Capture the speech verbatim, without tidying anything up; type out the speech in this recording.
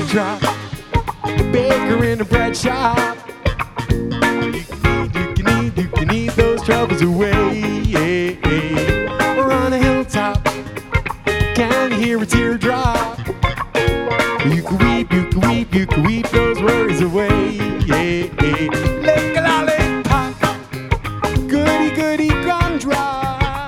teardrop. Baker in a bread shop. You can eat, you can eat, you can eat those troubles away. Or on a hilltop, can you hear a teardrop? You can weep, you can weep, you can weep those worries away.